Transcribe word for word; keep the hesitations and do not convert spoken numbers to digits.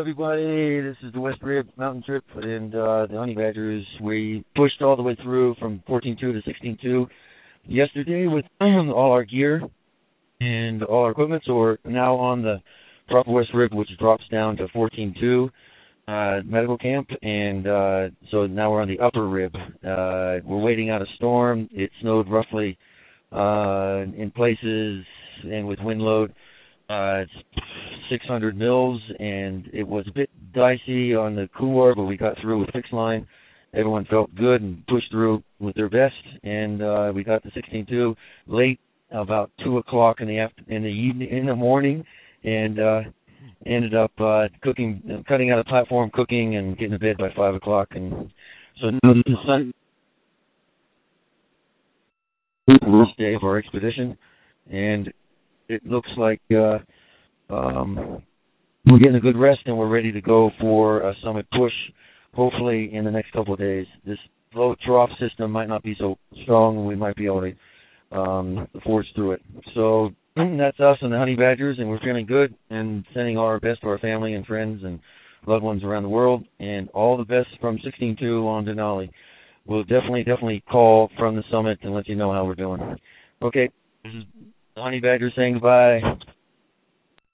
everybody. This is the West Rib Mountain Trip, and uh, the Honey Badgers. We pushed all the way through from fourteen two to sixteen two yesterday with all our gear and all our equipment. So we're now on the proper West Rib, which drops down to fourteen two uh, medical camp, and uh, so now we're on the upper rib. Uh, we're waiting out a storm. It snowed roughly uh, in places and with wind load. Uh, it's six hundred mils, and it was a bit dicey on the Couloir, but we got through with fixed line. Everyone felt good and pushed through with their best, and uh, we got to sixteen two late, about two o'clock in the after, in the evening, in the morning, and uh, ended up uh, cooking, cutting out a platform, cooking, and getting to bed by five o'clock. And so now the sun, first day of our expedition, and it looks like uh, um, we're getting a good rest, and we're ready to go for a summit push, hopefully in the next couple of days. This low trough system might not be so strong, and we might be able to um, forge through it. So that's us and the Honey Badgers, and we're feeling good and sending all our best to our family and friends and loved ones around the world, and all the best from sixteen two on Denali. We'll definitely, definitely call from the summit and let you know how we're doing. Okay, this is the Honey Badger saying goodbye.